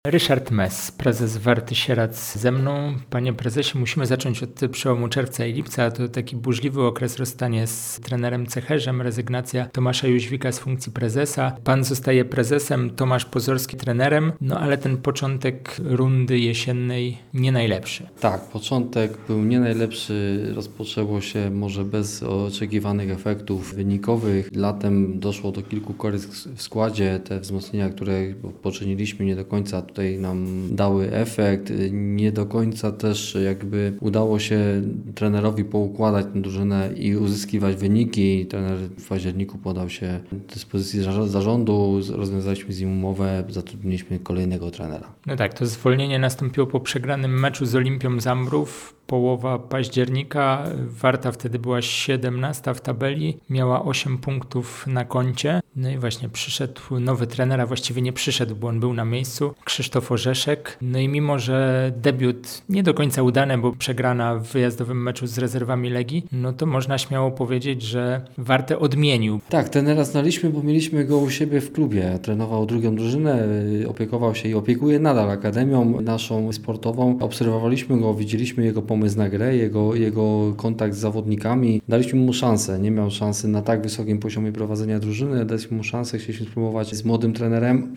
Ryszard Mess, prezes Warty Sierac ze mną. Panie prezesie, musimy zacząć od przełomu czerwca i lipca. To taki burzliwy okres, rozstanie z trenerem Cecherzem, rezygnacja Tomasza Jóźwika z funkcji prezesa. Pan zostaje prezesem, Tomasz Pozorski trenerem, ale ten początek rundy jesiennej nie najlepszy. Tak, początek był nie najlepszy, rozpoczęło się może bez oczekiwanych efektów wynikowych. Latem doszło do kilku koryzm w składzie. Te wzmocnienia, które poczyniliśmy, nie do końca tutaj nam dały efekt. Nie do końca też jakby udało się trenerowi poukładać tę drużynę i uzyskiwać wyniki. Trener w październiku podał się do dyspozycji zarządu, rozwiązaliśmy z nim umowę, zatrudniliśmy kolejnego trenera. No tak, to zwolnienie nastąpiło po przegranym meczu z Olimpią Zambrów. Połowa października, Warta wtedy była 17 w tabeli, miała 8 punktów na koncie. No i właśnie przyszedł nowy trener, a właściwie nie przyszedł, bo on był na miejscu, Krzysztof Orzeszek. No i mimo, że debiut nie do końca udany, bo przegrana w wyjazdowym meczu z rezerwami Legii, no to można śmiało powiedzieć, że Wartę odmienił. Tak, trenera znaliśmy, bo mieliśmy go u siebie w klubie. Trenował drugą drużynę, opiekował się i opiekuje nadal akademią naszą sportową. Obserwowaliśmy go, widzieliśmy jego pomysł na grę, jego kontakt z zawodnikami. Daliśmy mu szansę. Nie miał szansy na tak wysokim poziomie prowadzenia drużyny. Daliśmy mu szansę, chcieliśmy spróbować z młodym trenerem.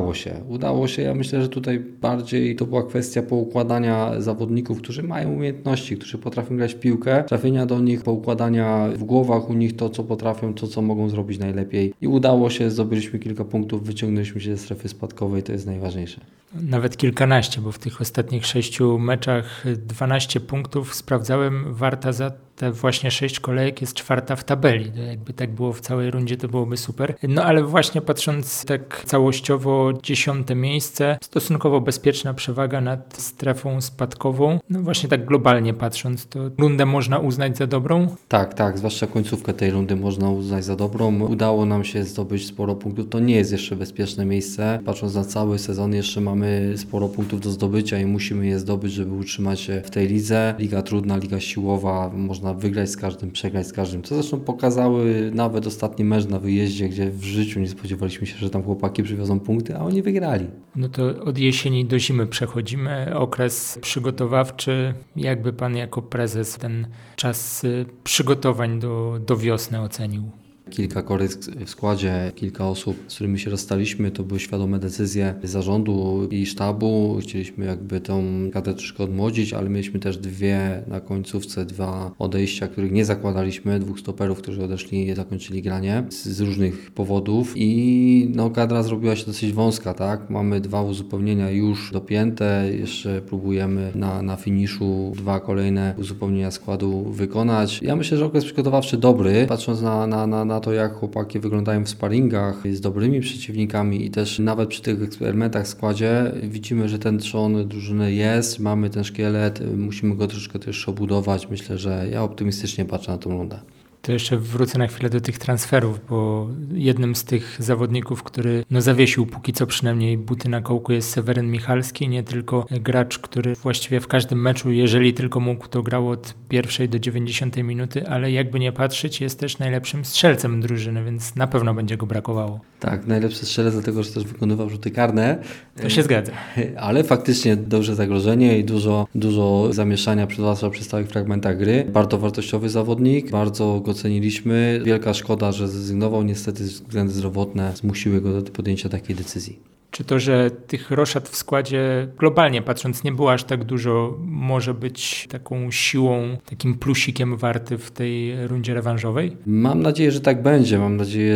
Udało się. Ja myślę, że tutaj bardziej to była kwestia poukładania zawodników, którzy mają umiejętności, którzy potrafią grać w piłkę, trafienia do nich, poukładania w głowach u nich to, co potrafią, to, co mogą zrobić najlepiej. I udało się, zdobyliśmy kilka punktów, wyciągnęliśmy się ze strefy spadkowej, to jest najważniejsze. Nawet kilkanaście, bo w tych ostatnich 6 meczach 12 punktów sprawdzałem. Warta za te właśnie 6 kolejek jest 4 w tabeli. To jakby tak było w całej rundzie, to byłoby super. No ale właśnie patrząc tak całościowo, 10 miejsce, stosunkowo bezpieczna przewaga nad strefą spadkową. No właśnie tak globalnie patrząc, to rundę można uznać za dobrą? Tak, zwłaszcza końcówkę tej rundy można uznać za dobrą. Udało nam się zdobyć sporo punktów. To nie jest jeszcze bezpieczne miejsce. Patrząc na cały sezon, jeszcze mamy sporo punktów do zdobycia i musimy je zdobyć, żeby utrzymać się w tej lidze. Liga trudna, liga siłowa, można wygrać z każdym, przegrać z każdym. Co zresztą pokazały nawet ostatni mecz na wyjeździe, gdzie w życiu nie spodziewaliśmy się, że tam chłopaki przywiozą punkty, a oni wygrali. No to od jesieni do zimy przechodzimy. Okres przygotowawczy. Jakby pan jako prezes ten czas przygotowań do wiosny ocenił? Kilka koryzm w składzie, kilka osób, z którymi się rozstaliśmy, to były świadome decyzje zarządu i sztabu. Chcieliśmy jakby tą kadrę troszkę odmłodzić, ale mieliśmy też na końcówce 2 odejścia, których nie zakładaliśmy, 2 stoperów, którzy odeszli i zakończyli granie z różnych powodów i kadra zrobiła się dosyć wąska, tak? Mamy 2 uzupełnienia już dopięte, jeszcze próbujemy na finiszu 2 kolejne uzupełnienia składu wykonać. Ja myślę, że okres przygotowawczy dobry, patrząc na to, jak chłopaki wyglądają w sparingach z dobrymi przeciwnikami i też nawet przy tych eksperymentach w składzie widzimy, że ten trzon drużyny jest, mamy ten szkielet, musimy go troszeczkę też obudować. Myślę, że ja optymistycznie patrzę na tą rundę. To jeszcze wrócę na chwilę do tych transferów, bo jednym z tych zawodników, który zawiesił póki co przynajmniej buty na kołku, jest Seweryn Michalski, nie tylko gracz, który właściwie w każdym meczu, jeżeli tylko mógł, to grał od 1 do 90 minuty, ale jakby nie patrzeć, jest też najlepszym strzelcem drużyny, więc na pewno będzie go brakowało. Tak, najlepszy strzelec, dlatego że też wykonywał rzuty karne. To się zgadza. Ale faktycznie duże zagrożenie i dużo zamieszania zwłaszcza przy stałych fragmentach gry. Bardzo wartościowy zawodnik, bardzo go ceniliśmy. Wielka szkoda, że zrezygnował. Niestety względy zdrowotne zmusiły go do podjęcia takiej decyzji. Czy to, że tych roszad w składzie globalnie patrząc nie było aż tak dużo, może być taką siłą, takim plusikiem Warty w tej rundzie rewanżowej? Mam nadzieję, że tak będzie. Mam nadzieję,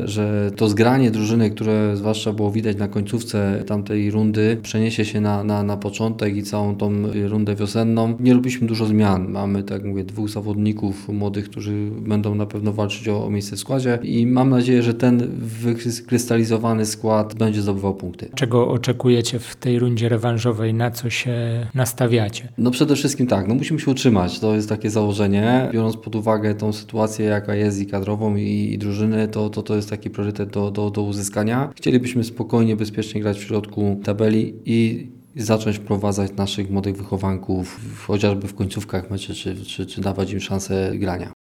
że to zgranie drużyny, które zwłaszcza było widać na końcówce tamtej rundy, przeniesie się na początek i całą tą rundę wiosenną. Nie robiliśmy dużo zmian. Mamy, tak mówię, 2 zawodników młodych, którzy będą na pewno walczyć o miejsce w składzie i mam nadzieję, że ten wykrystalizowany skład będzie zdobywał punkty. Czego oczekujecie w tej rundzie rewanżowej? Na co się nastawiacie? Przede wszystkim tak, musimy się utrzymać. To jest takie założenie. Biorąc pod uwagę tą sytuację, jaka jest i kadrową, i drużyny, to jest taki priorytet do uzyskania. Chcielibyśmy spokojnie, bezpiecznie grać w środku tabeli i zacząć wprowadzać naszych młodych wychowanków chociażby w końcówkach meczy, czy dawać im szansę grania.